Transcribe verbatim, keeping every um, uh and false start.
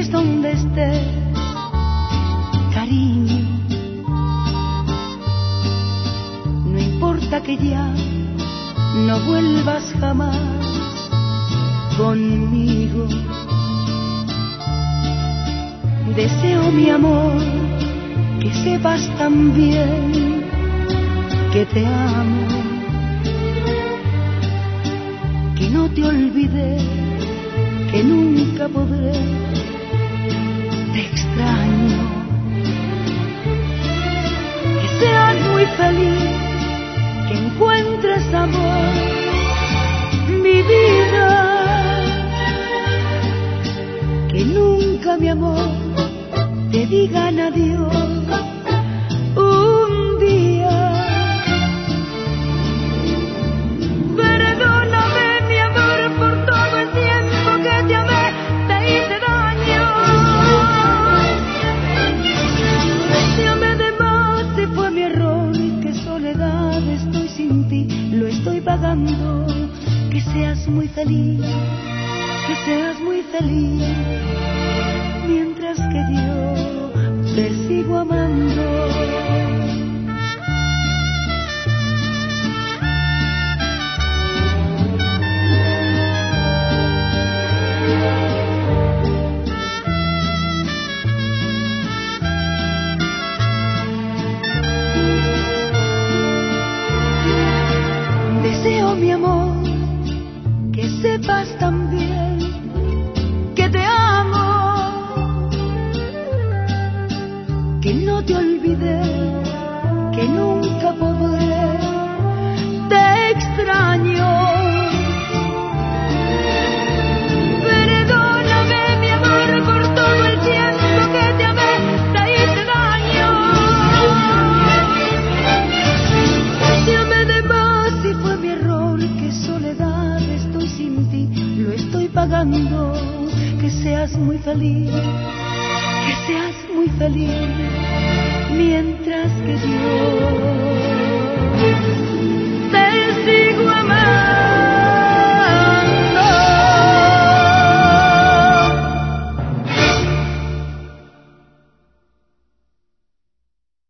estés donde estés, cariño. No importa que ya no vuelvas jamás conmigo. Deseo, mi amor, que sepas también que te amo, que no te olvidé, que nunca podré, te extraño. Que seas muy feliz, que encuentres amor, mi vida, que nunca, mi amor, te digan adiós un día. Perdóname, mi amor, por todo el tiempo que te amé, te hice daño. Te amé de más y fue mi error, qué soledad estoy sin ti, lo estoy pagando. Que seas muy feliz, que seas muy feliz, mientras que yo te sigo amando. Deseo, mi amor, que sepas también que te amo, que no te olvidé, que nunca podré, te extraño. Perdóname, mi amor, por todo el tiempo que te amé, te hice daño. Te amé de más y fue mi error, qué soledad estoy sin ti, lo estoy pagando. Que seas muy feliz, que seas muy feliz, mientras que yo